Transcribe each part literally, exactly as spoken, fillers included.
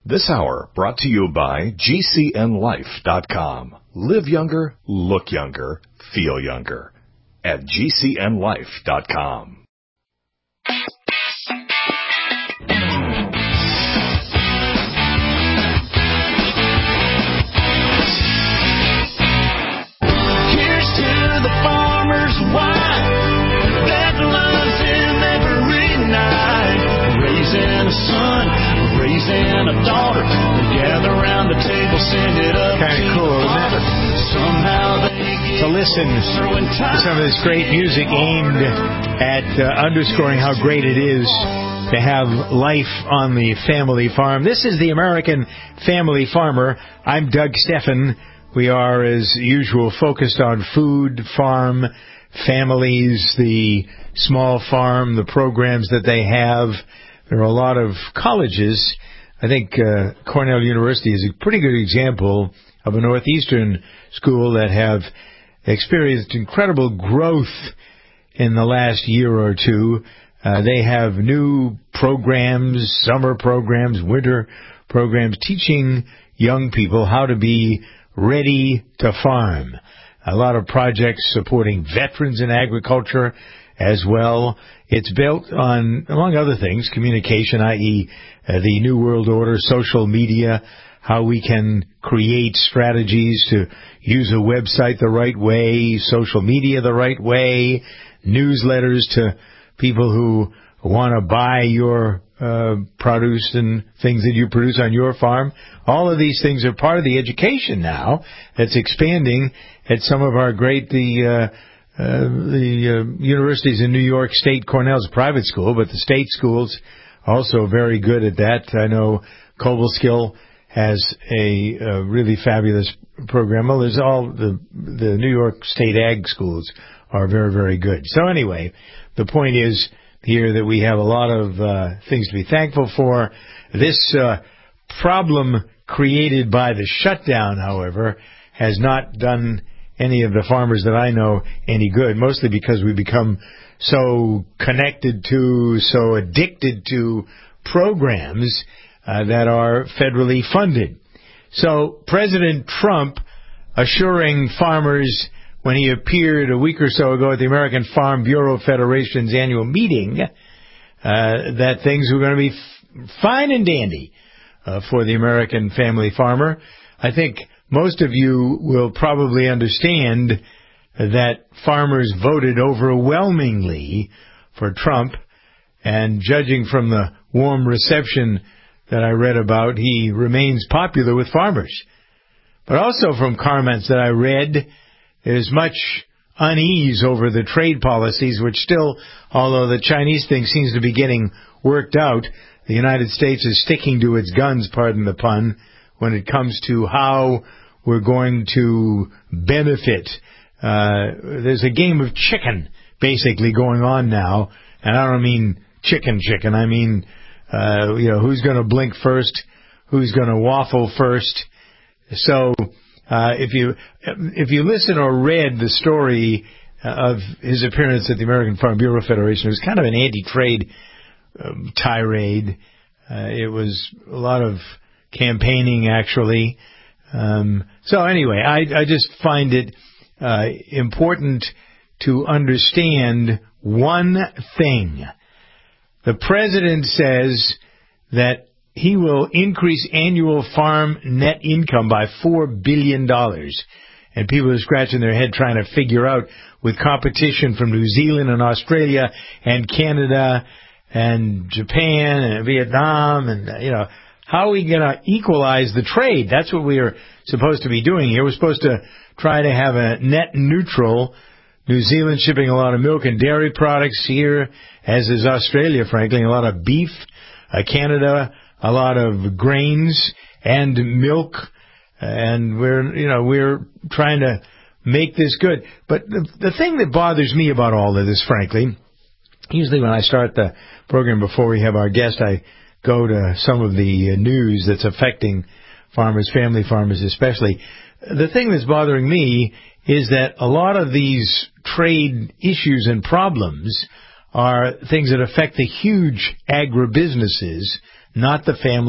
This hour brought to you by G C N life dot com. Live younger, look younger, feel younger at G C N life dot com. Here's to the farmer's wife that loves him every night, raising a son, raising a daughter, they gather around the table, send it up kind of cool, isn't it? Somehow they to listen to some of this great music aimed at uh, underscoring how great it is to have life on the family farm. This is the American Family Farmer. I'm Doug Steffen. We are, as usual, focused on food, farm, families, the small farm, the programs that they have. There are a lot of colleges. I think uh, Cornell University is a pretty good example of a Northeastern school that have experienced incredible growth in the last year or two. Uh, they have new programs, summer programs, winter programs, teaching young people how to be ready to farm. A lot of projects supporting veterans in agriculture as well. It's built on, among other things, communication, that is, uh, the New World Order, social media, how we can create strategies to use a website the right way, social media the right way, newsletters to people who want to buy your uh, produce and things that you produce on your farm. All of these things are part of the education now that's expanding at some of our great, the uh, Uh, the uh, universities in New York State. Cornell's a private school, but the state schools also very good at that. I know Cobleskill has a, a really fabulous program. Well, there's all the the New York State ag schools are very, very good. So anyway, the point is here that we have a lot of uh, things to be thankful for. This uh, problem created by the shutdown, however, has not done any of the farmers that I know any good, mostly because we become so connected to, so addicted to programs uh, that are federally funded. So President Trump assuring farmers when he appeared a week or so ago at the American Farm Bureau Federation's annual meeting uh, that things were going to be f- fine and dandy uh, for the American family farmer. I think most of you will probably understand that farmers voted overwhelmingly for Trump, and judging from the warm reception that I read about, he remains popular with farmers. But also from comments that I read, there's much unease over the trade policies, which still, although the Chinese thing seems to be getting worked out, the United States is sticking to its guns, pardon the pun, when it comes to how we're going to benefit. Uh, there's a game of chicken basically going on now, and I don't mean chicken chicken. I mean, uh, you know, who's going to blink first, who's going to waffle first. So, uh, if you if you listen or read the story of his appearance at the American Farm Bureau Federation, it was kind of an anti-trade um, tirade. Uh, it was a lot of campaigning, actually. Um, so anyway, I, I just find it uh, important to understand one thing. The president says that he will increase annual farm net income by four billion dollars. And people are scratching their head trying to figure out, with competition from New Zealand and Australia and Canada and Japan and Vietnam and, you know, how are we going to equalize the trade? That's what we are supposed to be doing here. We're supposed to try to have a net neutral. New Zealand shipping a lot of milk and dairy products here, as is Australia, frankly, a lot of beef. Uh, Canada, a lot of grains and milk. And we're, you know, we're trying to make this good. But the, the thing that bothers me about all of this, frankly, usually when I start the program before we have our guest, I go to some of the news that's affecting farmers, family farmers especially. The thing that's bothering me is that a lot of these trade issues and problems are things that affect the huge agribusinesses, not the family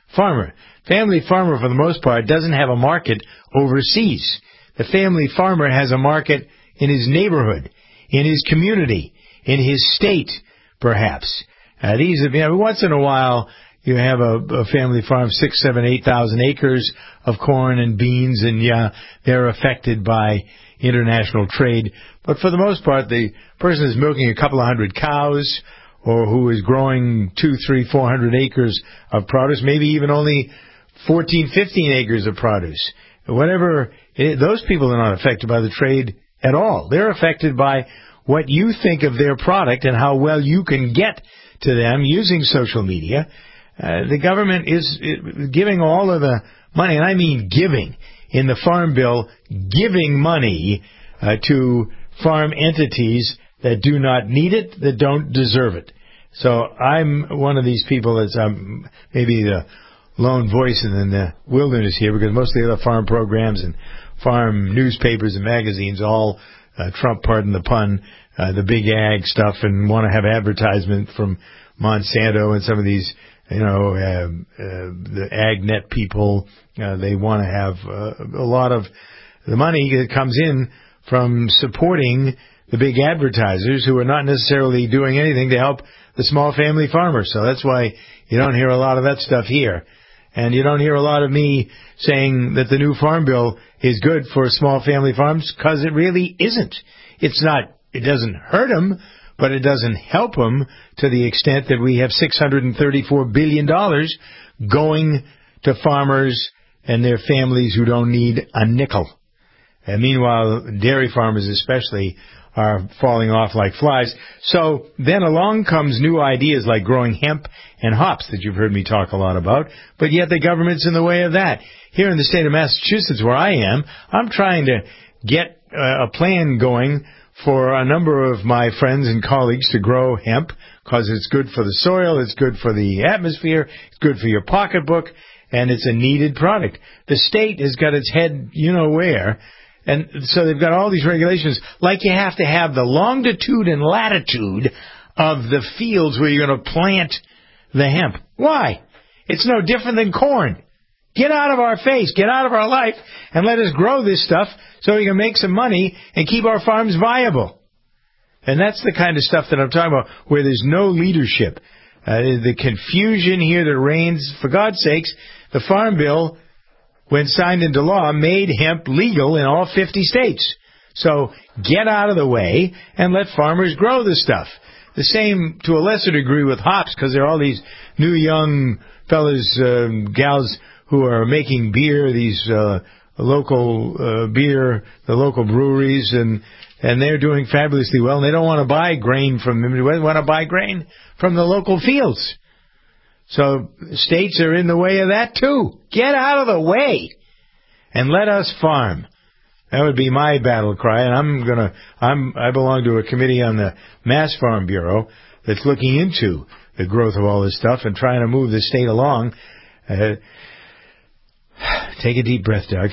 farmer. Family farmer, for the most part, doesn't have a market overseas. The family farmer has a market in his neighborhood, in his community, in his state, perhaps. Uh, these have, you know, once in a while, you have a, a family farm, six, seven, eight thousand acres of corn and beans, and yeah, they're affected by international trade. But for the most part, the person is milking a couple of hundred cows, or who is growing two, three, four hundred acres of produce, maybe even only fourteen, fifteen acres of produce. Whatever, it, those people are not affected by the trade at all. They're affected by what you think of their product and how well you can get to them using social media. Uh, the government is giving all of the money, and I mean giving, in the Farm Bill, giving money uh, to farm entities that do not need it, that don't deserve it. So I'm one of these people that's um, maybe the lone voice in the wilderness here, because most of the other farm programs and farm newspapers and magazines all uh, trump, pardon the pun, uh, the big ag stuff, and want to have advertisement from Monsanto and some of these, you know, uh, uh, the AgNet people. Uh, they want to have uh, a lot of the money that comes in from supporting the big advertisers who are not necessarily doing anything to help the small family farmer. So that's why you don't hear a lot of that stuff here. And you don't hear a lot of me saying that the new Farm Bill is good for small family farms, because it really isn't. It's not, it doesn't hurt them, but it doesn't help them to the extent that we have six hundred thirty-four billion dollars going to farmers and their families who don't need a nickel. And meanwhile, dairy farmers especially are falling off like flies. So then along comes new ideas like growing hemp and hops that you've heard me talk a lot about, but yet the government's in the way of that. Here in the state of Massachusetts, where I am, I'm trying to get uh, a plan going for a number of my friends and colleagues to grow hemp, because it's good for the soil, it's good for the atmosphere, it's good for your pocketbook, and it's a needed product. The state has got its head you know where, and so they've got all these regulations, like you have to have the longitude and latitude of the fields where you're going to plant the hemp. Why? It's no different than corn. Get out of our face, get out of our life, and let us grow this stuff so we can make some money and keep our farms viable. And that's the kind of stuff that I'm talking about, where there's no leadership. Uh, the confusion here that reigns, for God's sakes, the Farm Bill, when signed into law, made hemp legal in all fifty states. So get out of the way and let farmers grow the stuff. The same, to a lesser degree, with hops, because there are all these new young fellas, um, gals, who are making beer, these uh, local uh, beer, the local breweries, and and they're doing fabulously well. And they don't want to buy grain from them. They want to buy grain from the local fields. So states are in the way of that too. Get out of the way and let us farm. That would be my battle cry. And I'm gonna. I'm. I belong to a committee on the Mass Farm Bureau that's looking into the growth of all this stuff and trying to move the state along. Uh, Take a deep breath, Doug.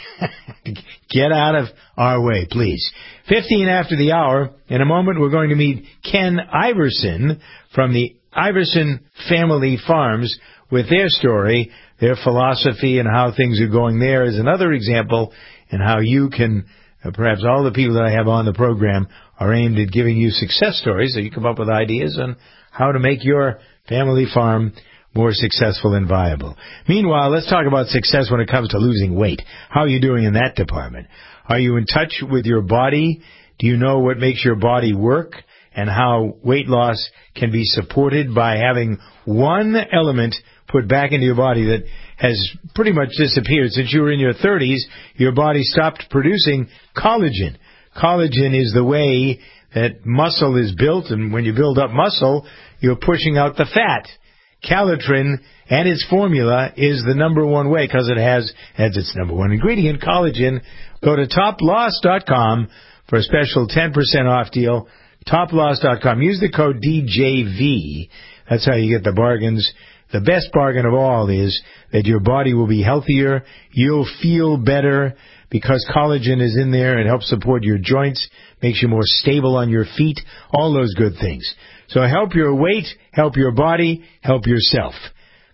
Get out of our way, please. fifteen after the hour. In a moment, we're going to meet Ken Iverson from the Iverson Family Farms with their story, their philosophy, and how things are going there is another example, and how you can, uh, perhaps all the people that I have on the program are aimed at giving you success stories, so you come up with ideas on how to make your family farm more successful and viable. Meanwhile, let's talk about success when it comes to losing weight. How are you doing in that department? Are you in touch with your body? Do you know what makes your body work and how weight loss can be supported by having one element put back into your body that has pretty much disappeared? Since you were in your thirties, your body stopped producing collagen. Collagen is the way that muscle is built, and when you build up muscle, you're pushing out the fat. Calitrin and its formula is the number one way, because it has, as its number one ingredient, collagen. Go to top loss dot com for a special ten percent off deal. top loss dot com. Use the code D J V. That's how you get the bargains. The best bargain of all is that your body will be healthier. You'll feel better because collagen is in there. It helps support your joints, makes you more stable on your feet, all those good things. So help your weight, help your body, help yourself.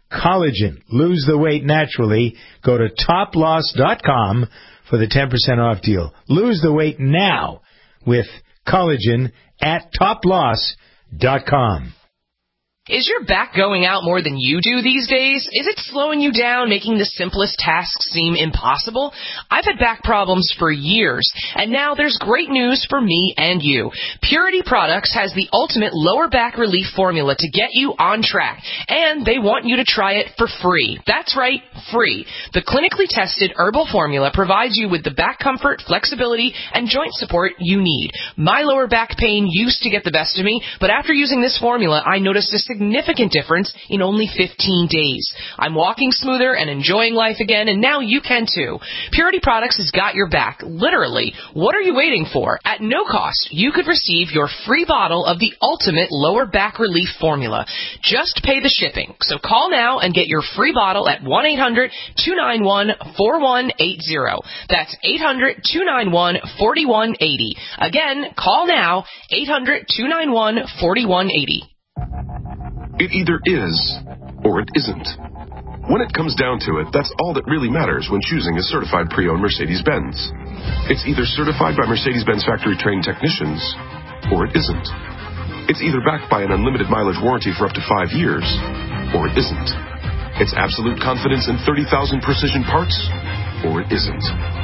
collagen. Lose the weight naturally. Go to top loss dot com for the ten percent off deal. Lose the weight now with collagen at top loss dot com. Is your back going out more than you do these days? Is it slowing you down, making the simplest tasks seem impossible? I've had back problems for years, and now there's great news for me and you. Purity Products has the ultimate lower back relief formula to get you on track, and they want you to try it for free. That's right, free. The clinically tested herbal formula provides you with the back comfort, flexibility, and joint support you need. My lower back pain used to get the best of me, but after using this formula, I noticed a significant difference in only fifteen days. I'm walking smoother and enjoying life again, and now you can too. Purity Products has got your back, literally. What are you waiting for? At no cost, you could receive your free bottle of the ultimate lower back relief formula. Just pay the shipping. So call now and get your free bottle at one eight hundred two nine one four one eight zero. That's eight hundred two nine one four one eight zero. Again, call now, eight hundred two nine one four one eight zero. It either is or it isn't. When it comes down to it, that's all that really matters when choosing a certified pre-owned Mercedes-Benz. It's either certified by Mercedes-Benz factory-trained technicians or it isn't. It's either backed by an unlimited mileage warranty for up to five years or it isn't. It's absolute confidence in thirty thousand precision parts or it isn't.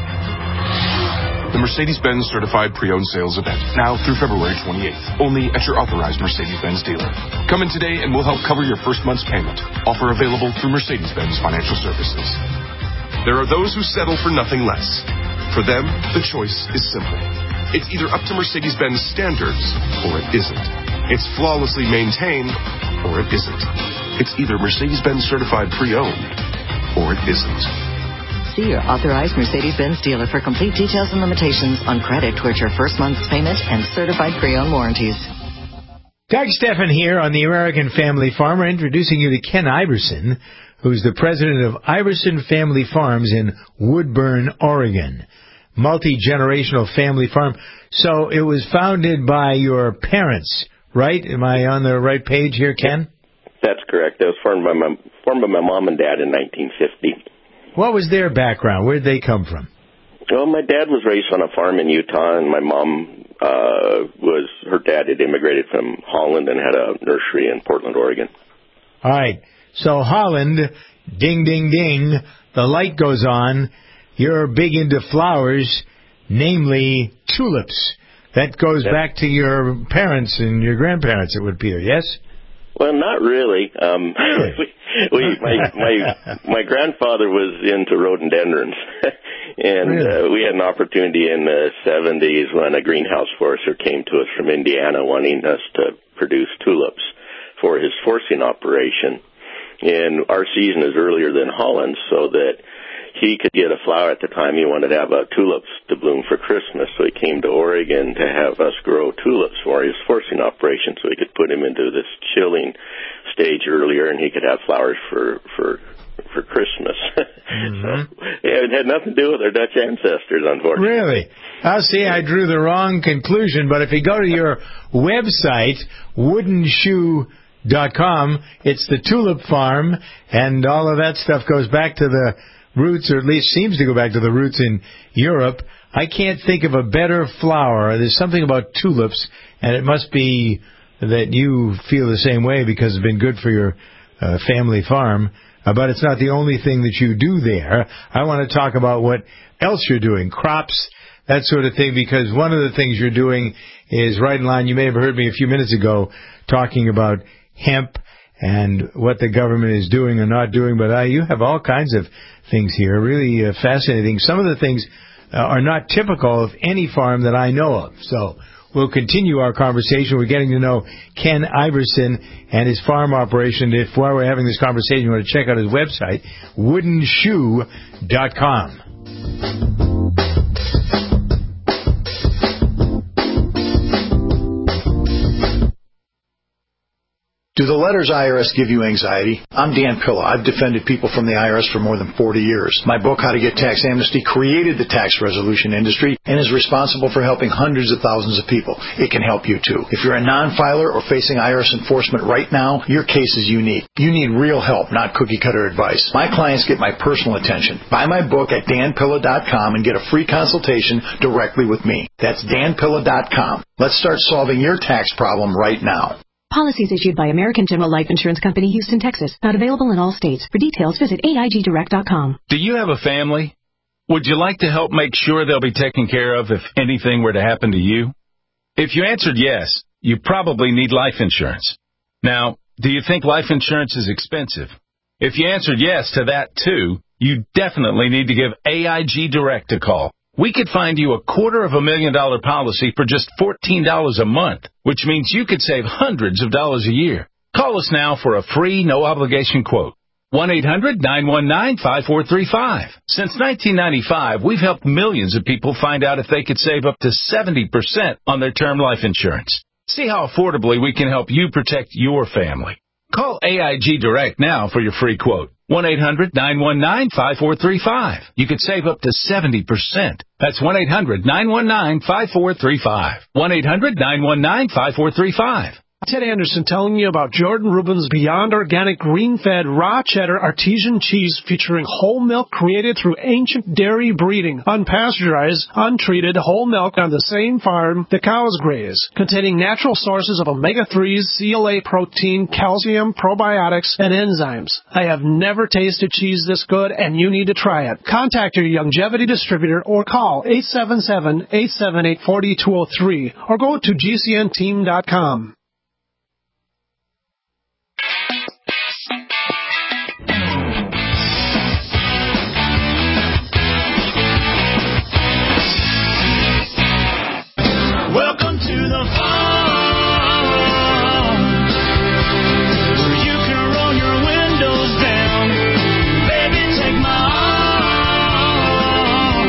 The Mercedes-Benz Certified Pre-Owned Sales Event, now through February twenty-eighth, only at your authorized Mercedes-Benz dealer. Come in today and we'll help cover your first month's payment. Offer available through Mercedes-Benz Financial Services. There are those who settle for nothing less. For them, the choice is simple. It's either up to Mercedes-Benz standards or it isn't. It's flawlessly maintained or it isn't. It's either Mercedes-Benz Certified Pre-Owned or it isn't. See your authorized Mercedes-Benz dealer for complete details and limitations on credit towards your first month's payment and certified pre-owned warranties. Doug Steffen here on the American Family Farmer, introducing you to Ken Iverson, who's the president of Iverson Family Farms in Woodburn, Oregon. Multi-generational family farm. So it was founded by your parents, right? Am I on the right page here, Ken? That's correct. It was formed by my, formed by my mom and dad in nineteen fifty. What was their background? Where did they come from? Well, my dad was raised on a farm in Utah, and my mom uh, was, her dad had immigrated from Holland and had a nursery in Portland, Oregon. All right. So Holland, ding, ding, ding, the light goes on. You're big into flowers, namely tulips. That goes Yep. back to your parents and your grandparents, it would appear, yes? Well, not really. Um, we, we, my, my, my grandfather was into rhododendrons, and Really? uh, we had an opportunity in the seventies when a greenhouse forester came to us from Indiana wanting us to produce tulips for his forcing operation. And our season is earlier than Holland's, so that he could get a flower at the time. He wanted to have uh, tulips to bloom for Christmas, so he came to Oregon to have us grow tulips for his forcing operation, so he could put him into this chilling stage earlier, and he could have flowers for for for Christmas. Mm-hmm. So it had nothing to do with our Dutch ancestors, unfortunately. Really? I'll see, I drew the wrong conclusion, but if you go to your website, wooden shoe dot com, it's the tulip farm, and all of that stuff goes back to the roots, or at least seems to go back to the roots in Europe. I can't think of a better flower. There's something about tulips, and it must be that you feel the same way because it's been good for your uh, family farm. Uh, but it's not the only thing that you do there. I want to talk about what else you're doing, crops, that sort of thing, because one of the things you're doing is right in line. You may have heard me a few minutes ago talking about hemp and what the government is doing or not doing, but uh, you have all kinds of things here, really uh, fascinating. Some of the things uh, are not typical of any farm that I know of. So we'll continue our conversation. We're getting to know Ken Iverson and his farm operation. If while we're having this conversation, you want to check out his website, wooden shoe dot com. Do the letters I R S give you anxiety? I'm Dan Pilla. I've defended people from the I R S for more than forty years. My book, How to Get Tax Amnesty, created the tax resolution industry and is responsible for helping hundreds of thousands of people. It can help you, too. If you're a non-filer or facing I R S enforcement right now, your case is unique. You need real help, not cookie-cutter advice. My clients get my personal attention. Buy my book at dan pilla dot com and get a free consultation directly with me. That's dan pilla dot com. Let's start solving your tax problem right now. Policies issued by American General Life Insurance Company, Houston, Texas. Not available in all states. For details, visit A I G direct dot com. Do you have a family? Would you like to help make sure they'll be taken care of if anything were to happen to you? If you answered yes, you probably need life insurance. Now, do you think life insurance is expensive? If you answered yes to that, too, you definitely need to give A I G Direct a call. We could find you a quarter of a million dollar policy for just fourteen dollars a month, which means you could save hundreds of dollars a year. Call us now for a free, no-obligation quote. one eight hundred nine one nine five four three five. Since nineteen ninety-five, we've helped millions of people find out if they could save up to seventy percent on their term life insurance. See how affordably we can help you protect your family. Call A I G Direct now for your free quote. one eight hundred nine one nine five four three five. You could save up to seventy percent. That's one eight hundred nine one nine five four three five. one eight hundred nine one nine five four three five. Ted Anderson telling you about Jordan Rubin's Beyond Organic Green-Fed Raw Cheddar Artesian Cheese featuring whole milk created through ancient dairy breeding, unpasteurized, untreated whole milk on the same farm the cows graze, containing natural sources of omega threes, C L A protein, calcium, probiotics, and enzymes. I have never tasted cheese this good, and you need to try it. Contact your Longevity distributor or call eight seven seven, eight seven eight, four two zero three or go to G C N team dot com. Welcome to the farm, where you can roll your windows down. Baby, take my arm.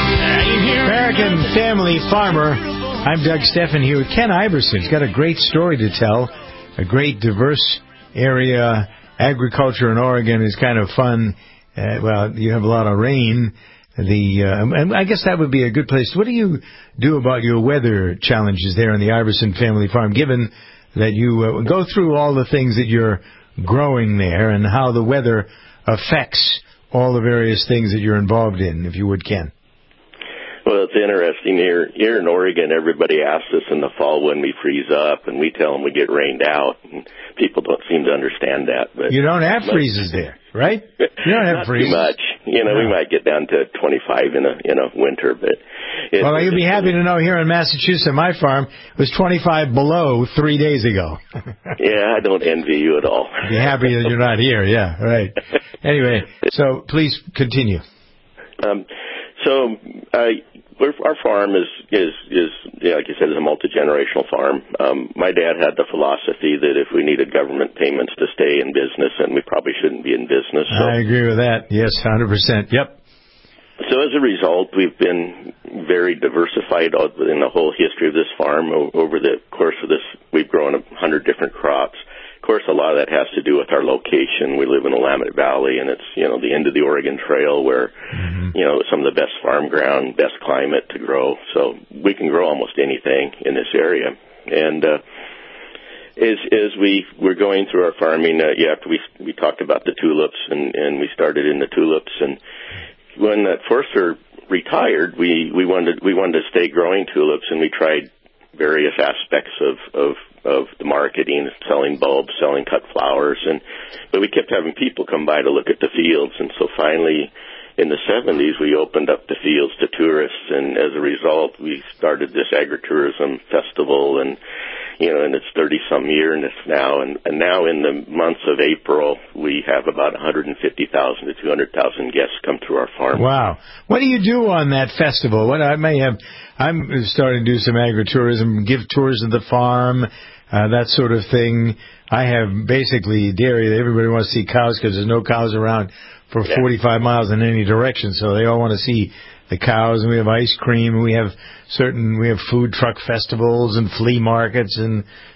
American Family Farmer. I'm Doug Steffen here with Ken Iverson. He's got a great story to tell. A great diverse area. Agriculture in Oregon is kind of fun. Uh, well, you have a lot of rain. The uh, and I guess that would be a good place. What do you do about your weather challenges there on the Iverson Family Farm, given that you uh, go through all the things that you're growing there and how the weather affects all the various things that you're involved in, if you would, Ken? Well, it's interesting. Here here in Oregon, everybody asks us in the fall when we freeze up, and we tell them we get rained out. And people don't seem to understand that. But you don't have freezes there, right? You don't have not freezes. Too much. You know, no. We might get down to twenty-five in a in a winter, but it, well, you'd be happy to know here in Massachusetts, my farm, it was twenty-five below three days ago. Yeah, I don't envy you at all. Be happy that you're not here. Yeah, right. Anyway, so please continue. Um, so. Uh, We're, our farm is, is, is yeah, like you said, is a multi-generational farm. Um, my dad had the philosophy that if we needed government payments to stay in business, then we probably shouldn't be in business. So. I agree with that. Yes, one hundred percent. Yep. So as a result, we've been very diversified in the whole history of this farm. Over the course of this, we've grown a hundred different crops. Of course, a lot of that has to do with our location. We live in the Willamette Valley, and it's, you know, the end of the Oregon Trail where, mm-hmm. you know, some of the best farm ground, best climate to grow. So we can grow almost anything in this area. And uh, as as we were going through our farming, uh, yeah, after we we talked about the tulips, and, and we started in the tulips. And when that Forster retired, we, we wanted we wanted to stay growing tulips, and we tried various aspects of of of the marketing, selling bulbs, selling cut flowers, and but we kept having people come by to look at the fields, and so finally in the seventies we opened up the fields to tourists, and as a result we started this agritourism festival, and you know, and it's thirty some years now, and, and now in the months of April we have about one hundred fifty thousand to two hundred thousand guests come through our farm. Wow. What do you do on that festival? What I may have, I'm starting to do some agritourism, give tours of the farm, uh, that sort of thing. I have basically dairy. Everybody wants to see cows because there's no cows around for yeah. forty-five miles in any direction, so they all want to see the cows, and we have ice cream, and we have certain, we have food truck festivals and flea markets and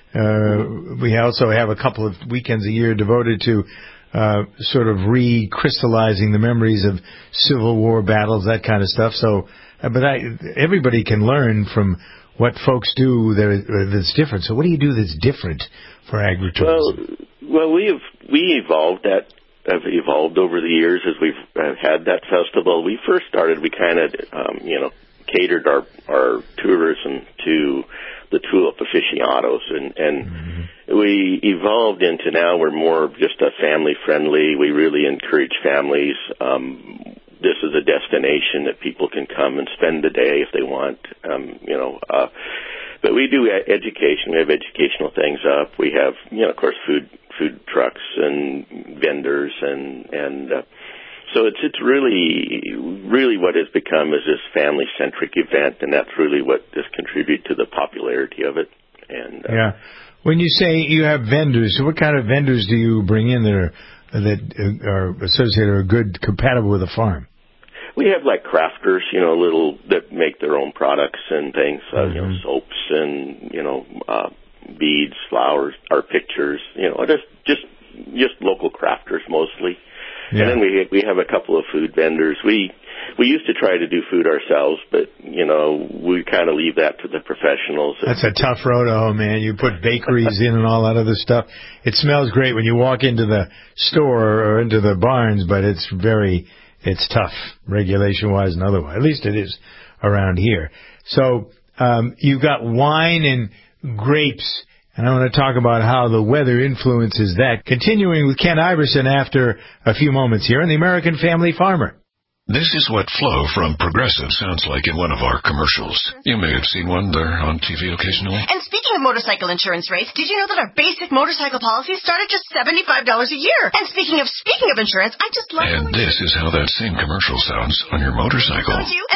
Uh, we also have a couple of weekends a year devoted to uh, sort of recrystallizing the memories of Civil War battles, that kind of stuff. So, uh, but I, everybody can learn from what folks do that, uh, that's different. So what do you do that's different for agritourism? Well, well, we have we evolved that. Have evolved over the years as we've uh, had that festival. We first started, we kind of, um, you know, catered our, our tourism to the tulip aficionados, and, and mm-hmm. we evolved into now we're more just a family friendly. We really encourage families. Um, this is a destination that people can come and spend the day if they want, um, you know, uh, but we do education. We have educational things up. We have, you know, of course, food food trucks and vendors, and and uh, so it's it's really really what has become is this family centric event, and that's really what has contributed to the popularity of it. And uh, yeah, when you say you have vendors, what kind of vendors do you bring in that are that are associated or good compatible with a farm? We have like crafters, you know, little that make their own products and things, uh, mm-hmm. you know, soaps and you know. Uh, beads, flowers, our pictures, you know, just just just local crafters mostly. Yeah. And then we we have a couple of food vendors. We we used to try to do food ourselves, but you know, we kind of leave that to the professionals. That's a tough road, oh man. You put bakeries in and all that other stuff. It smells great when you walk into the store or into the barns, but it's very it's tough regulation wise and otherwise. At least it is around here. So um, you've got wine and grapes, and I want to talk about how the weather influences that. Continuing with Ken Iverson after a few moments here on the American Family Farmer. This is what Flo from Progressive sounds like in one of our commercials. You may have seen one there on T V occasionally. And speaking of motorcycle insurance rates, did you know that our basic motorcycle policies start at just seventy-five dollars a year? And speaking of speaking of insurance, I just love... And this is how that same commercial sounds on your motorcycle. Don't you?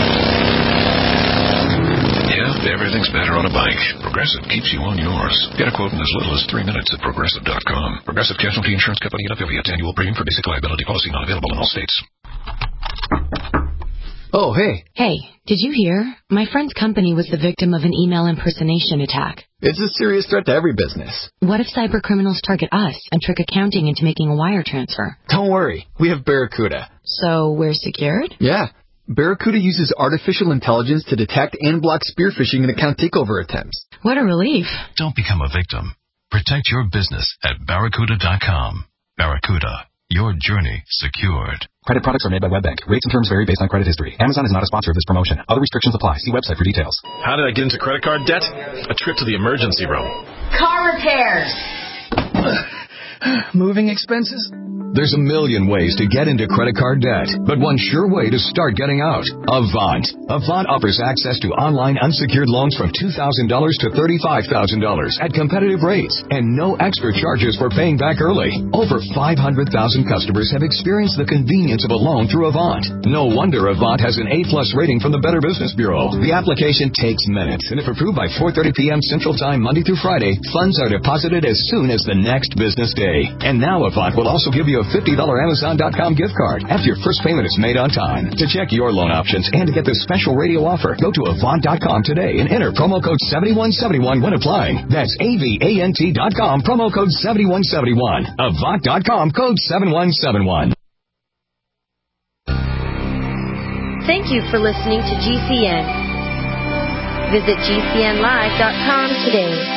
And... Yeah, everything's better on a bike. Progressive keeps you on yours. Get a quote in as little as three minutes at Progressive dot com. Progressive Casualty Insurance Company and affiliate. Annual premium for basic liability policy not available in all states. Oh, hey. Hey, did you hear? My friend's company was the victim of an email impersonation attack. It's a serious threat to every business. What if cyber criminals target us and trick accounting into making a wire transfer? Don't worry. We have Barracuda. So we're secured? Yeah. Barracuda uses artificial intelligence to detect and block spear phishing and account takeover attempts. What a relief. Don't become a victim. Protect your business at Barracuda dot com. Barracuda, your journey secured. Credit products are made by WebBank. Rates and terms vary based on credit history. Amazon is not a sponsor of this promotion. Other restrictions apply. See website for details. How did I get into credit card debt? A trip to the emergency room. Car repairs. Moving expenses? There's a million ways to get into credit card debt, but one sure way to start getting out. Avant. Avant offers access to online unsecured loans from two thousand dollars to thirty-five thousand dollars at competitive rates and no extra charges for paying back early. Over five hundred thousand customers have experienced the convenience of a loan through Avant. No wonder Avant has an A-plus rating from the Better Business Bureau. The application takes minutes, and if approved by four thirty p.m. Central Time Monday through Friday, funds are deposited as soon as the next business day. And now Avant will also give you a fifty dollars Amazon dot com gift card after your first payment is made on time. To check your loan options and to get this special radio offer, go to Avant dot com today and enter promo code seven one seven one when applying. That's A V A N T dot com, promo code seven one seven one. Avant dot com, code seven one seven one. Thank you for listening to G C N. Visit G C N live dot com today.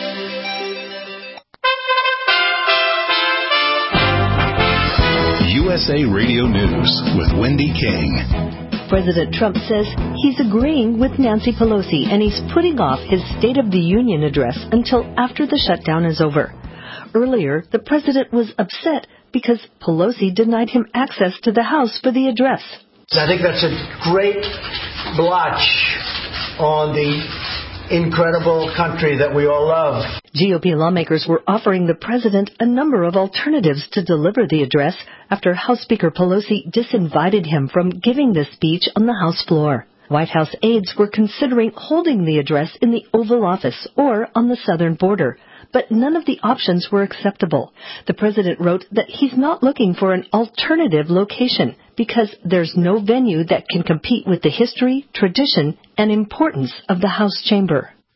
U S A Radio News with Wendy King. President Trump says he's agreeing with Nancy Pelosi and he's putting off his State of the Union address until after the shutdown is over. Earlier, the president was upset because Pelosi denied him access to the House for the address. I think that's a great blotch on the incredible country that we all love. G O P lawmakers were offering the president a number of alternatives to deliver the address after House Speaker Pelosi disinvited him from giving the speech on the House floor. White House aides were considering holding the address in the Oval Office or on the southern border, but none of the options were acceptable. The president wrote that he's not looking for an alternative location because there's no venue that can compete with the history, tradition, and importance of the House chamber.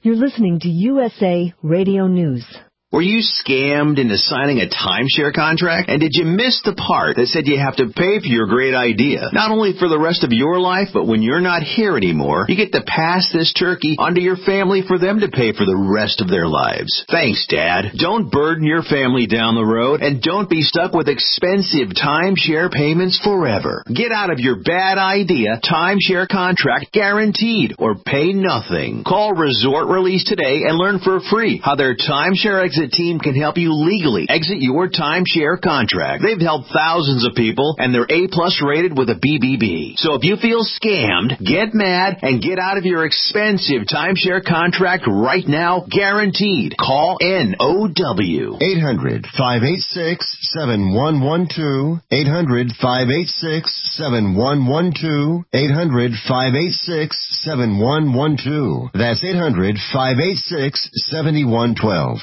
You're listening to U S A Radio News. Were you scammed into signing a timeshare contract? And did you miss the part that said you have to pay for your great idea? Not only for the rest of your life, but when you're not here anymore, you get to pass this turkey onto your family for them to pay for the rest of their lives. Thanks, Dad. Don't burden your family down the road, and don't be stuck with expensive timeshare payments forever. Get out of your bad idea timeshare contract guaranteed, or pay nothing. Call Resort Release today and learn for free how their timeshare exit team can help you legally exit your timeshare contract. They've helped thousands of people, and they're A-plus rated with a B B B. So if you feel scammed, get mad and get out of your expensive timeshare contract right now, guaranteed. Call N O W. eight hundred, five eight six, seven one one two. eight hundred, five eight six, seven one one two. eight hundred, five eight six, seven one one two. That's eight hundred, five eight six, seven one one two.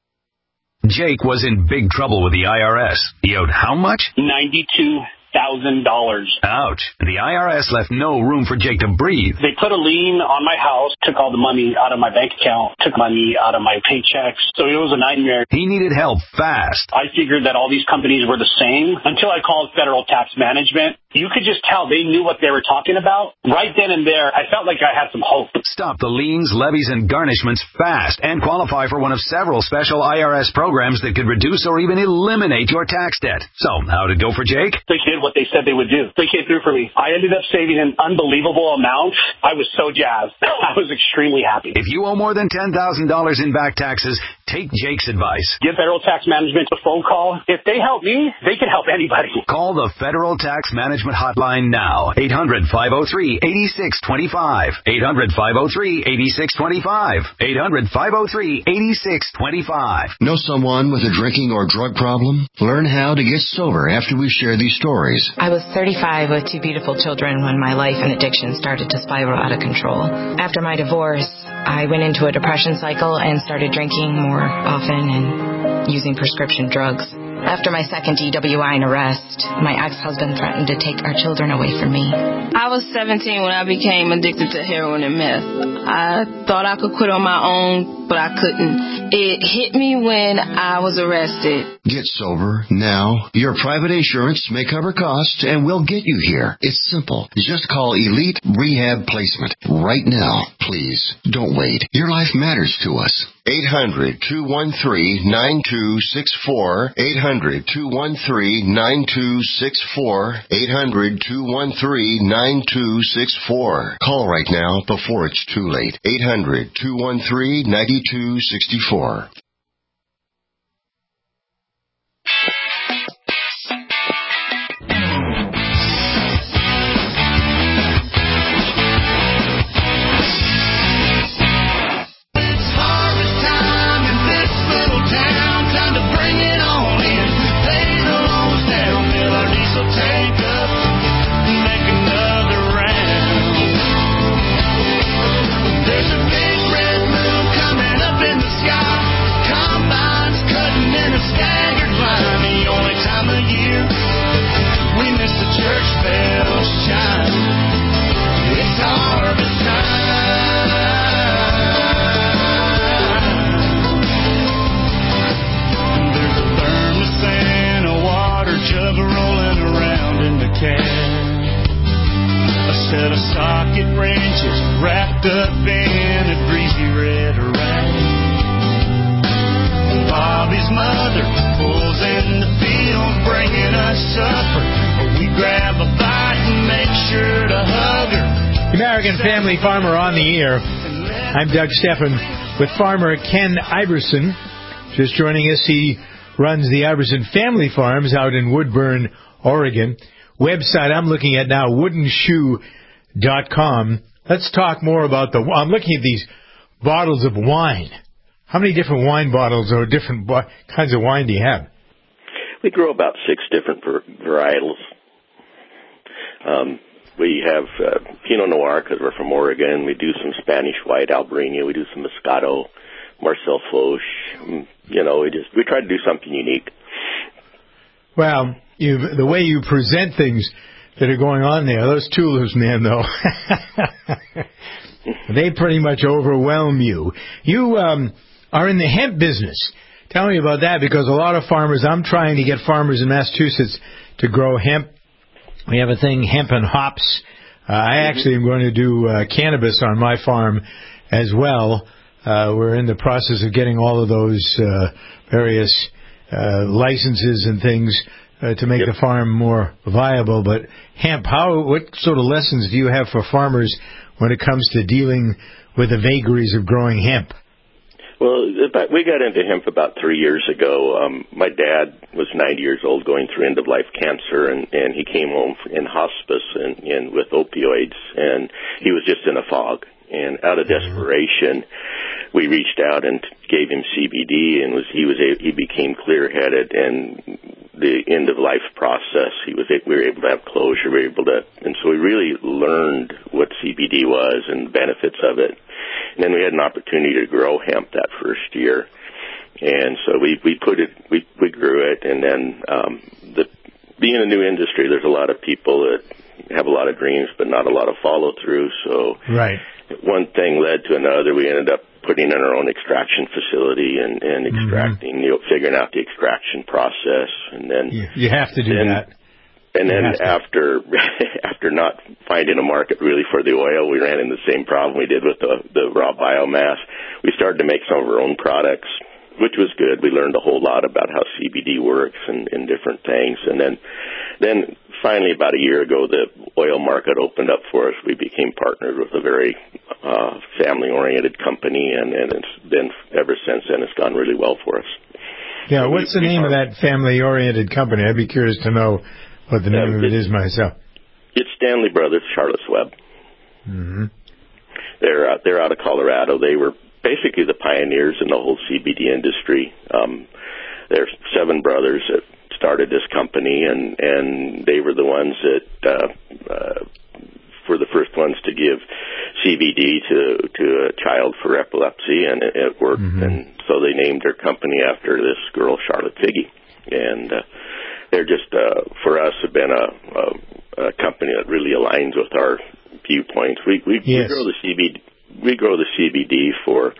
Jake was in big trouble with the I R S. He owed how much? ninety-two thousand dollars. Ouch. The I R S left no room for Jake to breathe. They put a lien on my house, took all the money out of my bank account, took money out of my paychecks. So it was a nightmare. He needed help fast. I figured that all these companies were the same until I called Federal Tax Management. You could just tell they knew what they were talking about. Right then and there, I felt like I had some hope. Stop the liens, levies, and garnishments fast and qualify for one of several special I R S programs that could reduce or even eliminate your tax debt. So, how'd it go for Jake? They did what they said they would do. They came through for me. I ended up saving an unbelievable amount. I was so jazzed. I was extremely happy. If you owe more than ten thousand dollars in back taxes, take Jake's advice. Give Federal Tax Management a phone call. If they help me, they can help anybody. Call the Federal Tax Management Hotline now. eight hundred, five oh three, eight six two five. eight hundred, five oh three, eight six two five. eight hundred, five oh three, eight six two five. Know someone with a drinking or drug problem? Learn how to get sober after we share these stories. I was thirty-five with two beautiful children when my life and addiction started to spiral out of control. After my divorce, I went into a depression cycle and started drinking more often and using prescription drugs. After my second D W I and arrest, my ex-husband threatened to take our children away from me. I was seventeen when I became addicted to heroin and meth. I thought I could quit on my own, but I couldn't. It hit me when I was arrested. Get sober now. Your private insurance may cover costs and we'll get you here. It's simple. Just call Elite Rehab Placement right now. Please, don't wait. Your life matters to us. eight hundred, two one three, nine two six four. eight hundred, two one three, nine two six four. eight hundred, two one three, nine two six four. Call right now before it's too late. eight hundred, two one three, nine two six four. Wrapped up in a greasy red rag. Bobby's mother pulls in the field, bringing us supper. We grab a bite and make sure to hug her. American Family Farmer on the air. I'm Doug Steffen with farmer Ken Iverson. Just joining us, he runs the Iverson Family Farms out in Woodburn, Oregon. Website I'm looking at now, wooden shoe dot com. Let's talk more about the... I'm looking at these bottles of wine. How many different wine bottles or different bo- kinds of wine do you have? We grow about six different varietals. Um, we have uh, Pinot Noir because we're from Oregon. We do some Spanish White Albarino. We do some Moscato, Marcel Foch. You know, we just we try to do something unique. Well, you the way you present things that are going on there. Those tulips, man, though. They pretty much overwhelm you. You um, are in the hemp business. Tell me about that, because a lot of farmers, I'm trying to get farmers in Massachusetts to grow hemp. We have a thing, hemp and hops. Uh, I actually am going to do uh, cannabis on my farm as well. Uh, we're in the process of getting all of those uh, various uh, licenses and things uh, to make yep. the farm more viable. But hemp, how? What sort of lessons do you have for farmers when it comes to dealing with the vagaries of growing hemp? Well, we got into hemp about three years ago. Um, my dad was ninety years old, going through end-of-life cancer, and, and he came home in hospice and, and with opioids, and he was just in a fog. And out of desperation, we reached out and gave him C B D, and was he was a, he became clear-headed. And the end-of-life process, he was we were able to have closure. We were able to, and so we really learned what C B D was and the benefits of it. And then we had an opportunity to grow hemp that first year, and so we we put it we we grew it, and then um, the being a new industry, there's a lot of people that have a lot of dreams but not a lot of follow through. So right. One thing led to another. We ended up putting in our own extraction facility and, and extracting, mm-hmm. you know, figuring out the extraction process, and then you, you have to do then, that. And then after after not finding a market really for the oil, we ran into the same problem we did with the, the raw biomass. We started to make some of our own products, which was good. We learned a whole lot about how C B D works and, and different things. And then then finally about a year ago, the oil market opened up for us. We became partnered with a very uh, family-oriented company, and, and it's been, ever since then, it's gone really well for us. Yeah, so what's we, the name of that family-oriented company? I'd be curious to know what the name uh, of it is myself. It's Stanley Brothers, Charlotte's Web. Mm-hmm. They're out, they're out of Colorado. They were basically the pioneers in the whole C B D industry. Um, there's seven brothers that started this company, and, and they were the ones that uh, uh, were the first ones to give C B D to to a child for epilepsy, and it, it worked. Mm-hmm. And so they named their company after this girl, Charlotte Figge. And uh, they're just, uh, for us, have been a, a, a company that really aligns with our viewpoints. We we, yes. we grow the C B D. We grow the C B D for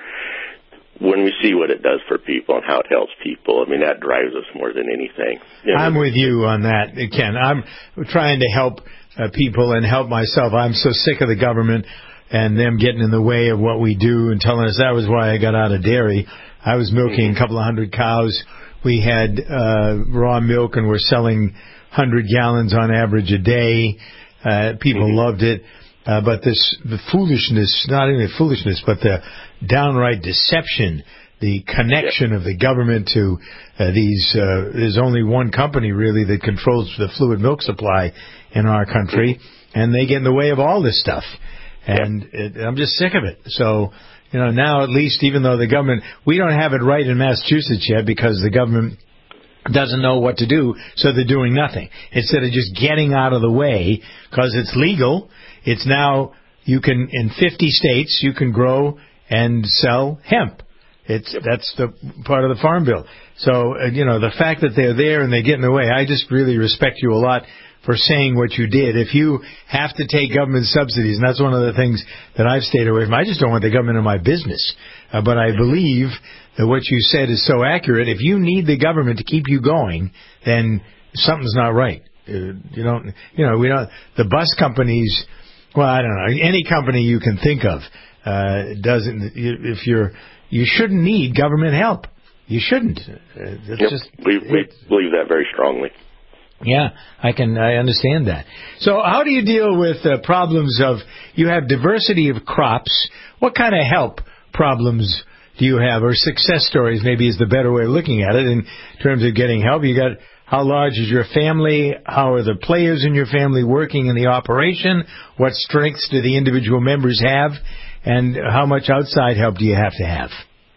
when we see what it does for people and how it helps people. I mean, that drives us more than anything. You know, I'm with you on that, Ken. I'm trying to help uh, people and help myself. I'm so sick of the government and them getting in the way of what we do and telling us. That was why I got out of dairy. I was milking mm-hmm. a couple of hundred cows. We had uh, raw milk, and we're selling one hundred gallons on average a day. Uh, people mm-hmm. loved it. Uh, but this, the foolishness, not even the foolishness, but the downright deception, the connection yeah. of the government to uh, these, uh, there's only one company really that controls the fluid milk supply in our country, and they get in the way of all this stuff. And yeah. it, I'm just sick of it. So, you know, now at least, even though the government, we don't have it right in Massachusetts yet because the government doesn't know what to do, so they're doing nothing. Instead of just getting out of the way, because it's legal, it's now, you can, in fifty states, you can grow and sell hemp. It's, that's the part of the Farm Bill. So, uh, you know, the fact that they're there and they get in the way, I just really respect you a lot for saying what you did. If you have to take government subsidies, and that's one of the things that I've stayed away from, I just don't want the government in my business. Uh, but I believe that what you said is so accurate. If you need the government to keep you going, then something's not right. Uh, you don't, you know, we don't, the bus companies, well, I don't know, any company you can think of, uh, doesn't, if you're, you shouldn't need government help. You shouldn't. Uh, it's yep. just, we, we believe that very strongly. Yeah, I can, I understand that. So how do you deal with uh, problems of, you have diversity of crops. What kind of help problems do you have, or success stories maybe is the better way of looking at it in terms of getting help? You got, how large is your family? How are the players in your family working in the operation? What strengths do the individual members have? And how much outside help do you have to have?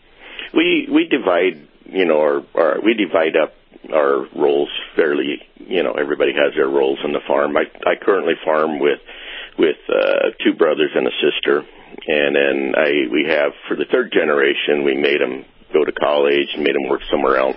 We we divide, you know, our, our we divide up our roles fairly. You know, everybody has their roles in the farm. I I currently farm with with uh, two brothers and a sister, and then I we have for the third generation we made them go to college and made them work somewhere else.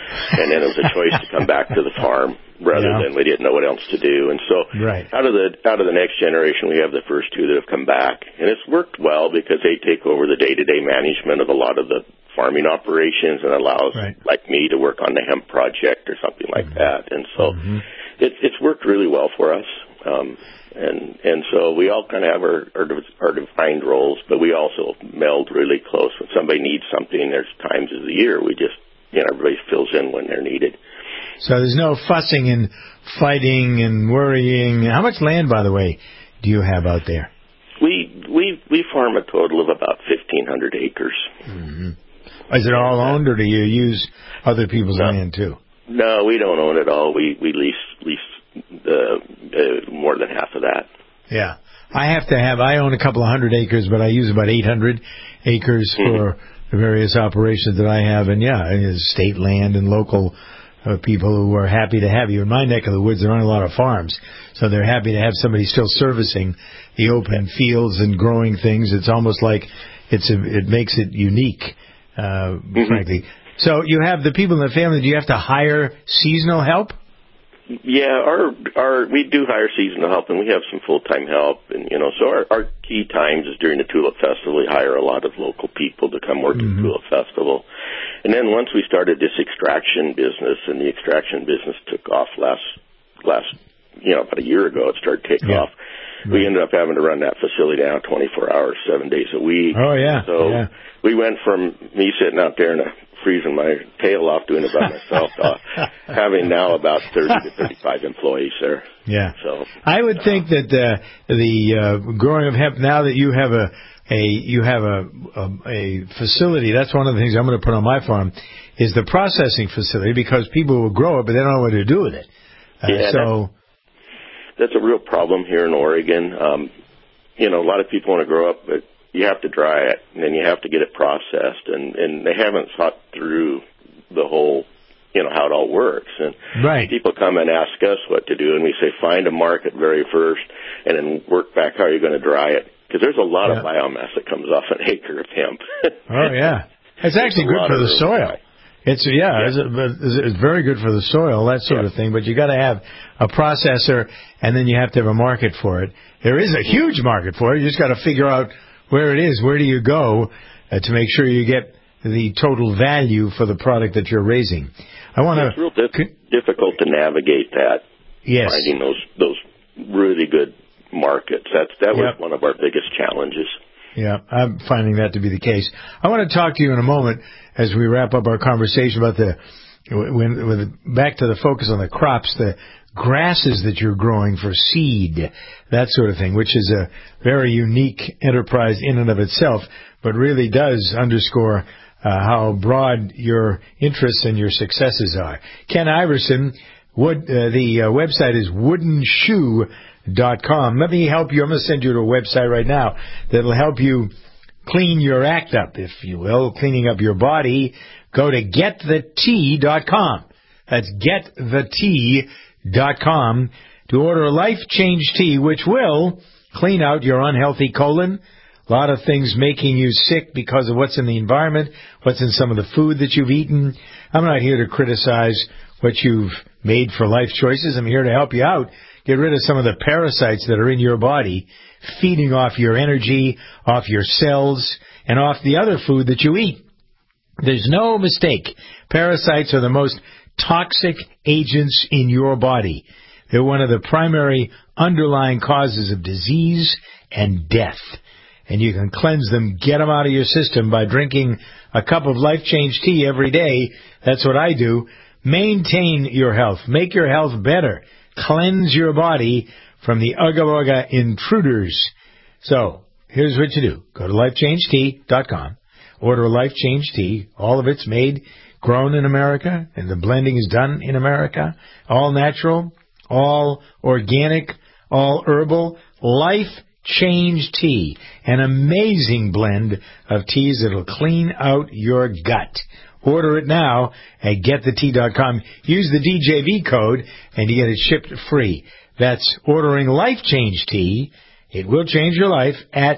and then it was a choice to come back to the farm rather Yeah. than we didn't know what else to do. And so Right. out of the out of the next generation, we have the first two that have come back, and it's worked well because they take over the day-to-day management of a lot of the farming operations and allows Right. like me to work on the hemp project or something like Mm-hmm. that. And so Mm-hmm. it's it's worked really well for us. Um, and and so we all kind of have our, our our defined roles, but we also meld really close. When somebody needs something, there's times of the year we just you know everybody fills in when they're needed. So there's no fussing and fighting and worrying. How much land, by the way, do you have out there? We we we farm a total of about fifteen hundred acres. Mm-hmm. Is it all owned, or do you use other people's No. land too? No, we don't own it all. We we lease lease uh, uh, more than half of that. Yeah. I have to have, I own a couple of hundred acres, but I use about eight hundred acres for the various operations that I have. And yeah, it's state land and local uh, people who are happy to have you. In my neck of the woods, there aren't a lot of farms, so they're happy to have somebody still servicing the open fields and growing things. It's almost like it's a, it makes it unique, uh, mm-hmm. frankly. So you have the people in the family, do you have to hire seasonal help? Yeah, our our we do hire seasonal help, and we have some full time help, and you know, so our, our key times is during the Tulip Festival. We hire a lot of local people to come work mm-hmm. at the Tulip Festival, and then once we started this extraction business, and the extraction business took off last last you know about a year ago, it started taking yeah. off. We ended up having to run that facility now twenty-four hours, seven days a week. Oh yeah, so yeah. we went from me sitting out there in a freezing my tail off doing it by myself, uh, having now about thirty to thirty-five employees there. Yeah. So I would uh, think that uh, the uh, growing of hemp, now that you have a a you have a, a a facility, that's one of the things I'm going to put on my farm is the processing facility, because people will grow it, but they don't know what to do with it. Uh, yeah, so that's, that's a real problem here in Oregon. Um, you know, a lot of people want to grow up, but you have to dry it, and then you have to get it processed, and, and they haven't thought through the whole, you know, how it all works. And right. people come and ask us what to do, and we say find a market very first, and then work back how you're going to dry it, because there's a lot yeah. of biomass that comes off an acre of hemp. Oh, yeah. It's actually good for the soil. It's yeah, yeah. It's, a, it's very good for the soil, that sort yeah. of thing. But you got to have a processor, and then you have to have a market for it. There is a huge market for it. You just got to figure out where it is. Where do you go uh, to make sure you get the total value for the product that you're raising? I want to. It's real dif- difficult to navigate that. Yes. Finding those those really good markets. That's that was yep. one of our biggest challenges. Yeah, I'm finding that to be the case. I want to talk to you in a moment as we wrap up our conversation about the, when, when back to the focus on the crops, the grasses that you're growing for seed, that sort of thing, which is a very unique enterprise in and of itself, but really does underscore uh, how broad your interests and your successes are. Ken Iverson, wood, uh, the uh, website is wooden shoe dot com. Let me help you. I'm going to send you to a website right now that'll help you clean your act up, if you will, cleaning up your body. Go to get the tea dot com. That's get the tea dot com to order a Life Change Tea, which will clean out your unhealthy colon. A lot of things making you sick because of what's in the environment, what's in some of the food that you've eaten. I'm not here to criticize what you've made for life choices. I'm here to help you out. Get rid of some of the parasites that are in your body, feeding off your energy, off your cells, and off the other food that you eat. There's no mistake. Parasites are the most toxic agents in your body. They're one of the primary underlying causes of disease and death. And you can cleanse them, get them out of your system by drinking a cup of Life Change tea every day. That's what I do. Maintain your health. Make your health better. Cleanse your body from the Ugga Wugga intruders. So, here's what you do. Go to life change tea dot com. Order a Life Change Tea. All of it's made, grown in America, and the blending is done in America. All natural, all organic, all herbal. Life Change Tea. An amazing blend of teas that'll clean out your gut. Order it now at get the tea dot com. Use the D J V code and you get it shipped free. That's ordering Life Change Tea. It will change your life at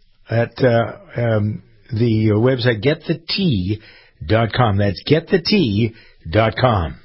at uh, um, the website get the tea dot com. That's get the tea dot com.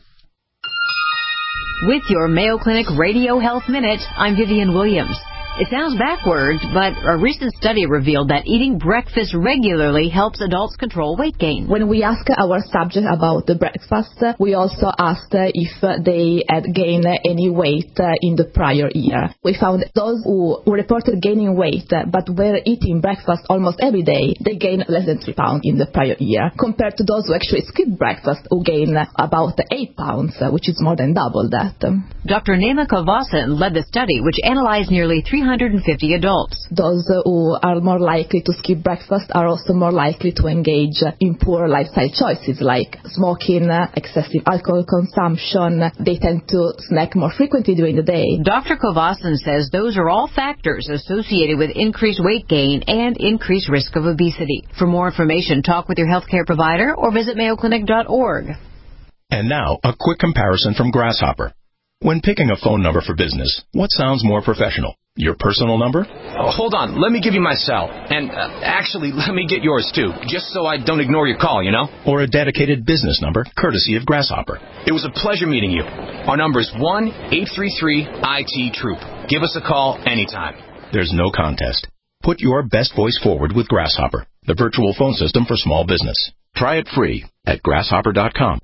With your Mayo Clinic Radio Health Minute, I'm Vivian Williams. It sounds backwards, but a recent study revealed that eating breakfast regularly helps adults control weight gain. When we ask our subject about the breakfast, we also asked if they had gained any weight in the prior year. We found those who reported gaining weight but were eating breakfast almost every day, they gained less than three pounds in the prior year, compared to those who actually skipped breakfast, who gained about eight pounds, which is more than double that. Doctor Nema Kovasan led the study, which analyzed nearly three hundred fifty adults. Those who are more likely to skip breakfast are also more likely to engage in poor lifestyle choices like smoking, excessive alcohol consumption. They tend to snack more frequently during the day. Doctor Kovasan says those are all factors associated with increased weight gain and increased risk of obesity. For more information, talk with your healthcare provider or visit mayo clinic dot org. And now, a quick comparison from Grasshopper. When picking a phone number for business, what sounds more professional? Your personal number? Oh, hold on. Let me give you my cell. And uh, actually, let me get yours, too, just so I don't ignore your call, you know? Or a dedicated business number, courtesy of Grasshopper. It was a pleasure meeting you. Our number is one eight three three I T Troop. Give us a call anytime. There's no contest. Put your best voice forward with Grasshopper, the virtual phone system for small business. Try it free at grasshopper dot com.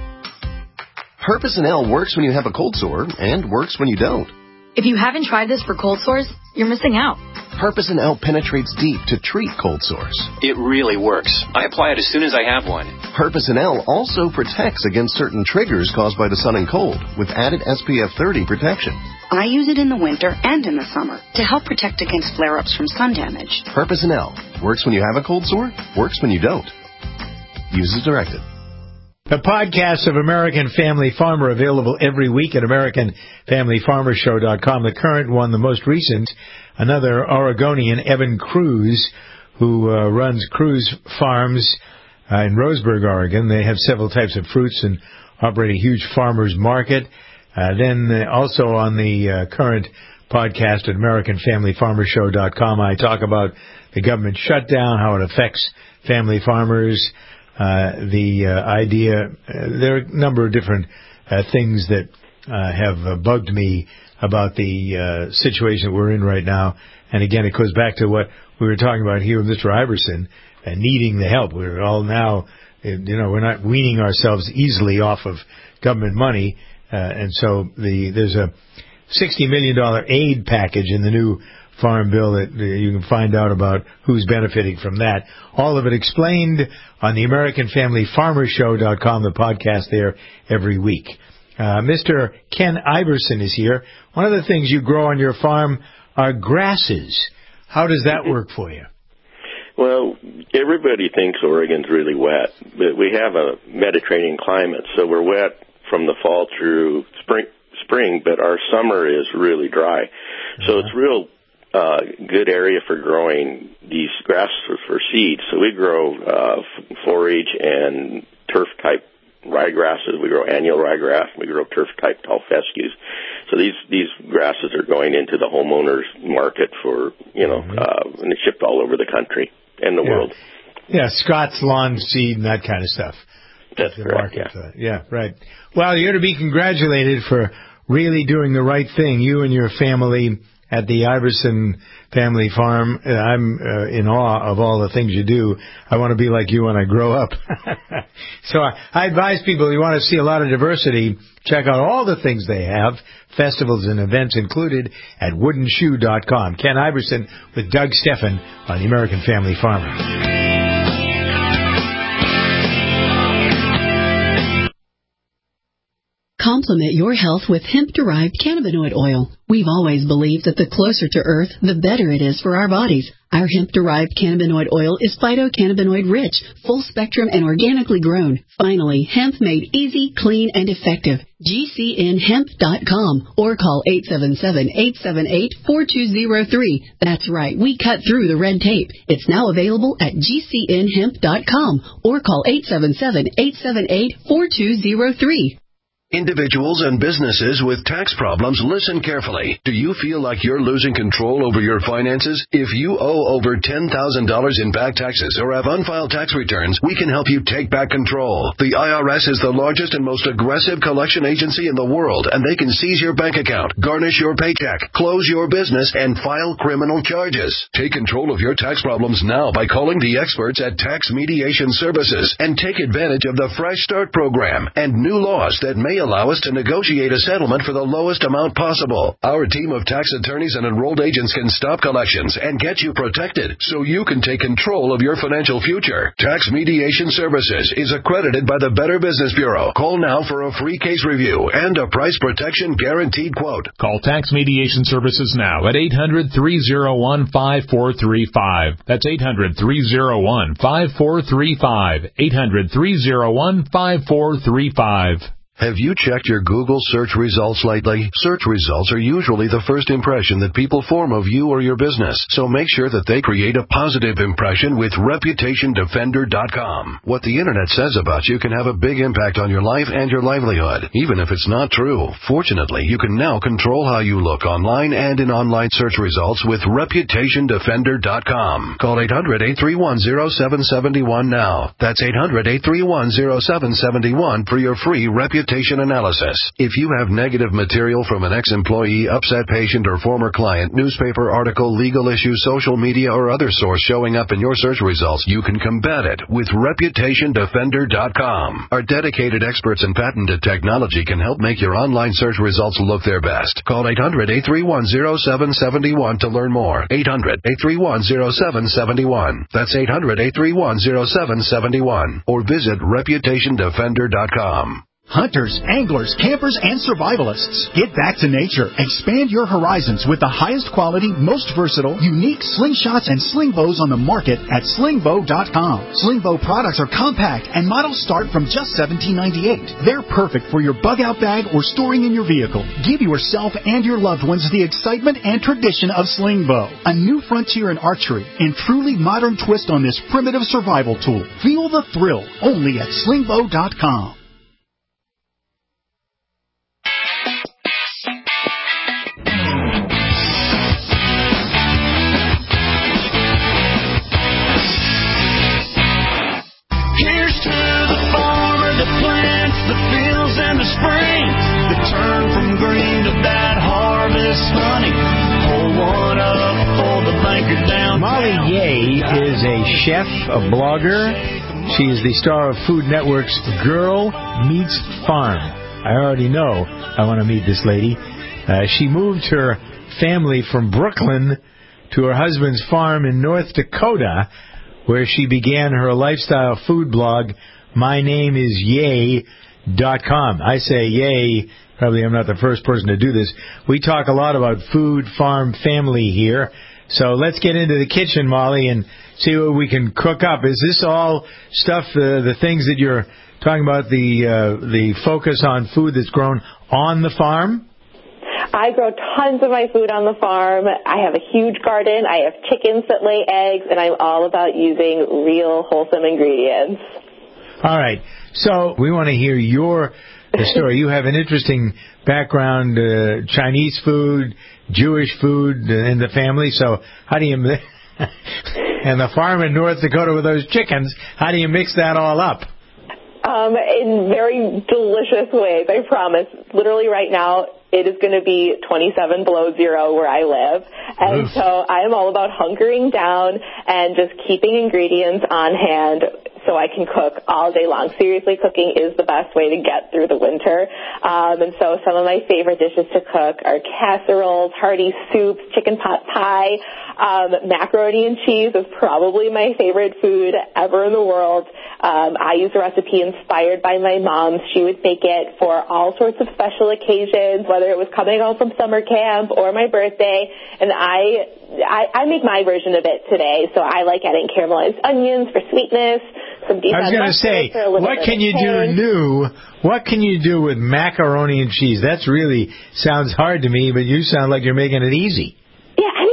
Herpes L works when you have a cold sore and works when you don't. If you haven't tried this for cold sores, you're missing out. Herpes L penetrates deep to treat cold sores. It really works. I apply it as soon as I have one. Herpes L also protects against certain triggers caused by the sun and cold with added S P F thirty protection. I use it in the winter and in the summer to help protect against flare-ups from sun damage. Herpes L works when you have a cold sore, works when you don't. Use as directed. The podcast of American Family Farmer available every week at american family farmer show dot com. The current one, the most recent, another Oregonian, Evan Cruz, who uh, runs Cruz Farms uh, in Roseburg, Oregon. They have several types of fruits and operate a huge farmers market. Uh, then uh, also on the uh, current podcast at american family farmer show dot com, I talk about the government shutdown, how it affects family farmers. Uh, the uh, idea, uh, there are a number of different uh, things that uh, have uh, bugged me about the uh, situation that we're in right now. And again, it goes back to what we were talking about here with Mister Iverson, uh, needing the help. We're all now, you know, we're not weaning ourselves easily off of government money. Uh, and so the there's a sixty million dollars aid package in the new farm bill that you can find out about who's benefiting from that. All of it explained on the american family farmer show dot com, the podcast there every week. Uh, Mister Ken Iverson is here. One of the things you grow on your farm are grasses. How does that work for you? Well, everybody thinks Oregon's really wet, but we have a Mediterranean climate, so we're wet from the fall through spring, spring but our summer is really dry. So it's real Uh, good area for growing these grasses for seeds. So we grow uh, forage and turf-type ryegrasses. We grow annual ryegrass. We grow turf-type tall fescues. So these these grasses are going into the homeowners market for, you know, mm-hmm. uh, and it's shipped all over the country and the yeah. world. Yeah, Scott's lawn seed and that kind of stuff. That's the correct, market yeah. for that. Yeah, right. Well, you're to be congratulated for really doing the right thing, you and your family at the Iverson family farm. I'm uh, in awe of all the things you do. I want to be like you when I grow up. So I, I advise people, you want to see a lot of diversity, check out all the things they have, festivals and events included, at wooden shoe dot com. Ken Iverson with Doug Steffen on the American Family Farmer. Complement your health with hemp-derived cannabinoid oil. We've always believed that the closer to Earth, the better it is for our bodies. Our hemp-derived cannabinoid oil is phytocannabinoid-rich, full-spectrum, and organically grown. Finally, hemp made easy, clean, and effective. G C N hemp dot com or call eight seven seven, eight seven eight, four two zero three. That's right, we cut through the red tape. It's now available at G C N hemp dot com or call eight seven seven, eight seven eight, four two zero three. Individuals and businesses with tax problems, listen carefully. Do you feel like you're losing control over your finances? If you owe over ten thousand dollars in back taxes or have unfiled tax returns, we can help you take back control. The I R S is the largest and most aggressive collection agency in the world, and they can seize your bank account, garnish your paycheck, close your business, and file criminal charges. Take control of your tax problems now by calling the experts at Tax Mediation Services and take advantage of the Fresh Start program and new laws that may allow us to negotiate a settlement for the lowest amount possible. Our team of tax attorneys and enrolled agents can stop collections and get you protected so you can take control of your financial future. Tax Mediation Services is accredited by the Better Business Bureau. Call now for a free case review and a price protection guaranteed quote. Call Tax Mediation Services now at eight hundred, three oh one, five four three five. That's eight hundred, three oh one, five four three five. eight hundred, three oh one, five four three five. Have you checked your Google search results lately? Search results are usually the first impression that people form of you or your business, so make sure that they create a positive impression with Reputation Defender dot com. What the Internet says about you can have a big impact on your life and your livelihood, even if it's not true. Fortunately, you can now control how you look online and in online search results with Reputation Defender dot com. Call eight hundred, eight three one, oh seven seven one now. That's eight hundred, eight three one, oh seven seven one for your free Reputation analysis. If you have negative material from an ex-employee, upset patient, or former client, newspaper article, legal issue, social media, or other source showing up in your search results, you can combat it with Reputation Defender dot com. Our dedicated experts and patented technology can help make your online search results look their best. Call eight hundred, eight three one, oh seven seven one to learn more. eight hundred, eight three one, oh seven seven one. That's eight hundred, eight three one, oh seven seven one. Or visit Reputation Defender dot com. Hunters, anglers, campers, and survivalists. Get back to nature. Expand your horizons with the highest quality, most versatile, unique slingshots and sling bows on the market at sling bow dot com. Sling bow products are compact and models start from just seventeen ninety-eight. They're perfect for your bug out bag or storing in your vehicle. Give yourself and your loved ones the excitement and tradition of sling bow. A new frontier in archery and truly modern twist on this primitive survival tool. Feel the thrill only at sling bow dot com. In the spring, the turn from green to that harvest honey. Pull one up for the banker down. Molly Yeh is a chef, a blogger. She is the star of Food Network's Girl Meets Farm. I already know I want to meet this lady. Uh, she moved her family from Brooklyn to her husband's farm in North Dakota, where she began her lifestyle food blog, My Name is Yeh. Dot com. I say yay. Probably I'm not the first person to do this. We talk a lot about food, farm, family here. So let's get into the kitchen, Molly, and see what we can cook up. Is this all stuff, uh, the things that you're talking about, the uh, the focus on food that's grown on the farm? I grow tons of my food on the farm. I have a huge garden. I have chickens that lay eggs, and I'm all about using real wholesome ingredients. All right. So we want to hear your story. You have an interesting background, uh, Chinese food, Jewish food in the family. So how do you, and the farm in North Dakota with those chickens, how do you mix that all up? Um, in very delicious ways, I promise. Literally right now, it is going to be twenty-seven below zero where I live. And Oof. So I am all about hunkering down and just keeping ingredients on hand so I can cook all day long. Seriously, cooking is the best way to get through the winter. Um, and so some of my favorite dishes to cook are casseroles, hearty soups, chicken pot pie. Um, macaroni and cheese is probably my favorite food ever in the world. Um, I use a recipe inspired by my mom. She would make it for all sorts of special occasions, whether it was coming home from summer camp or my birthday. And I, I, I make my version of it today. So I like adding caramelized onions for sweetness. Some beef I was going to say, what can you do new? What can you do with macaroni and cheese? That's really sounds hard to me, but you sound like you're making it easy. Yeah, I mean, the thing with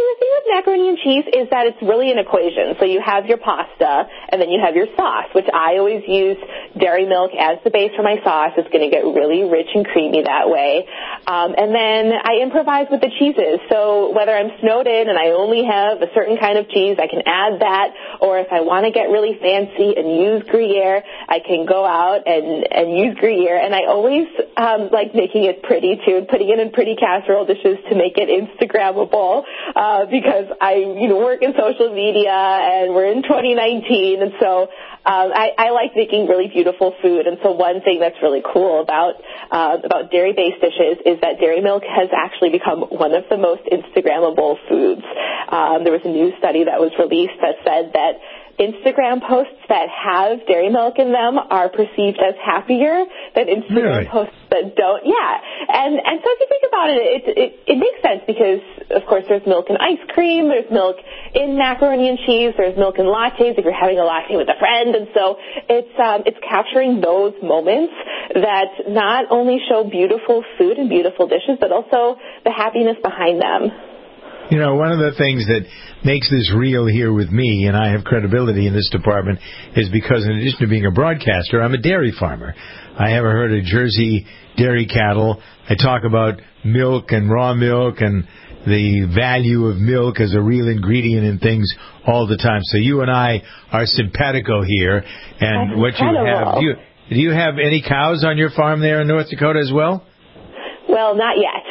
with macaroni and cheese is that it's really an equation. So you have your pasta, and then you have your sauce, which I always use dairy milk as the base for my sauce. It's going to get really rich and creamy that way. Um, and then I improvise with the cheeses. So whether I'm snowed in and I only have a certain kind of cheese, I can add that. Or if I want to get really fancy and use Gruyere, I can go out and, and use Gruyere. And I always um, like making it pretty, too, putting it in pretty casserole dishes to make it Instagrammable, uh, because I, you know, work in social media and we're in twenty nineteen, and so um, I, I like making really beautiful food. And so one thing that's really cool about uh, about dairy-based dishes is that dairy milk has actually become one of the most Instagrammable foods. Um, there was a new study that was released that said that Instagram posts that have dairy milk in them are perceived as happier than Instagram really? posts that don't. Yeah. And and so if you think about it, it, it, it makes sense because, of course, there's milk in ice cream, there's milk in macaroni and cheese, there's milk in lattes if you're having a latte with a friend. And so it's, um, it's capturing those moments that not only show beautiful food and beautiful dishes, but also the happiness behind them. You know, one of the things that makes this real here with me, and I have credibility in this department, is because in addition to being a broadcaster, I'm a dairy farmer. I have a herd of Jersey dairy cattle. I talk about milk and raw milk and the value of milk as a real ingredient in things all the time. So you and I are simpatico here. And That's what incredible. you have, do you, do you have any cows on your farm there in North Dakota as well? Well, not yet.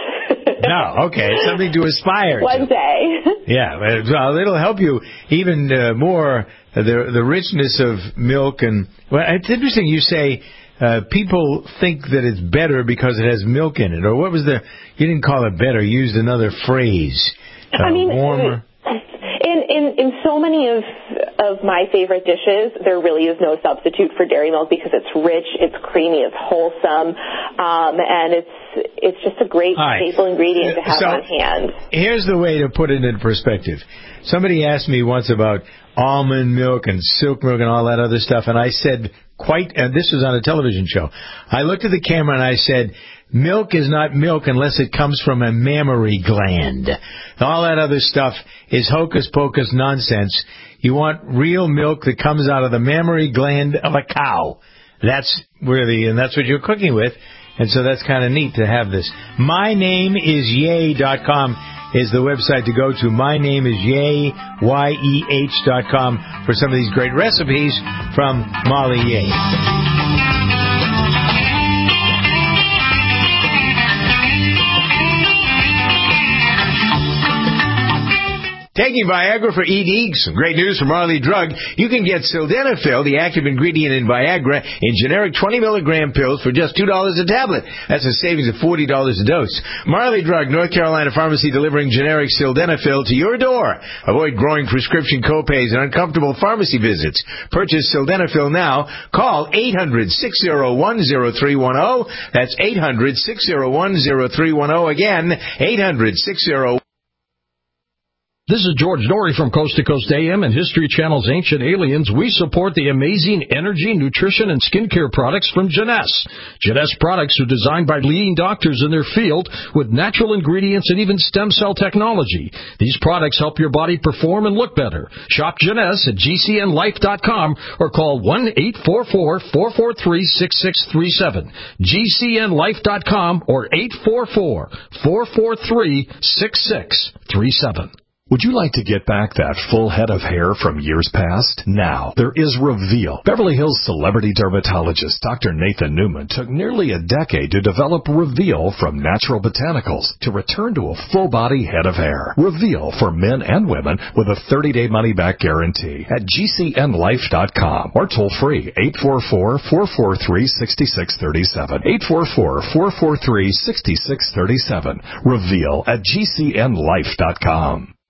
No, okay, something to aspire to. One day. Yeah, well, it'll help you even uh, more, uh, the the richness of milk. And well, it's interesting you say uh, people think that it's better because it has milk in it. Or what was the, you didn't call it better, you used another phrase. Uh, I mean, warmer. In, in, in so many of of my favorite dishes, there really is no substitute for dairy milk because it's rich, it's creamy, it's wholesome, um, and it's it's just a great right. staple ingredient to have so, on hand. Here's the way to put it in perspective. Somebody asked me once about almond milk and silk milk and all that other stuff, and I said quite, and this was on a television show, I looked at the camera and I said, milk is not milk unless it comes from a mammary gland. All that other stuff is hocus-pocus nonsense. You want real milk that comes out of the mammary gland of a cow. That's really, and that's what you're cooking with. And so that's kind of neat to have this. my name is yay dot com is the website to go to. my name is yay, Y E H dot com for some of these great recipes from Molly Yeh. Taking Viagra for E D, some great news from Marley Drug. You can get Sildenafil, the active ingredient in Viagra, in generic twenty milligram pills for just two dollars a tablet. That's a savings of forty dollars a dose. Marley Drug, North Carolina pharmacy delivering generic Sildenafil to your door. Avoid growing prescription copays and uncomfortable pharmacy visits. Purchase Sildenafil now. Call eight hundred, six oh one, oh three one oh. That's eight hundred, six oh one, oh three one oh. Again, eight hundred, six oh one. This is George Norrie from Coast to Coast A M and History Channel's Ancient Aliens. We support the amazing energy, nutrition, and skincare products from Jeunesse. Jeunesse products are designed by leading doctors in their field with natural ingredients and even stem cell technology. These products help your body perform and look better. Shop Jeunesse at G C N life dot com or call one eight four four, four four three, six six three seven. G C N life dot com or eight four four, four four three, six six three seven. Would you like to get back that full head of hair from years past? Now, there is Reveal. Beverly Hills celebrity dermatologist Doctor Nathan Newman took nearly a decade to develop Reveal from natural botanicals to return to a full-body head of hair. Reveal for men and women with a thirty-day money-back guarantee at G C N life dot com or toll-free eight four four, four four three, six six three seven. eight four four, four four three, six six three seven. Reveal at G C N life dot com.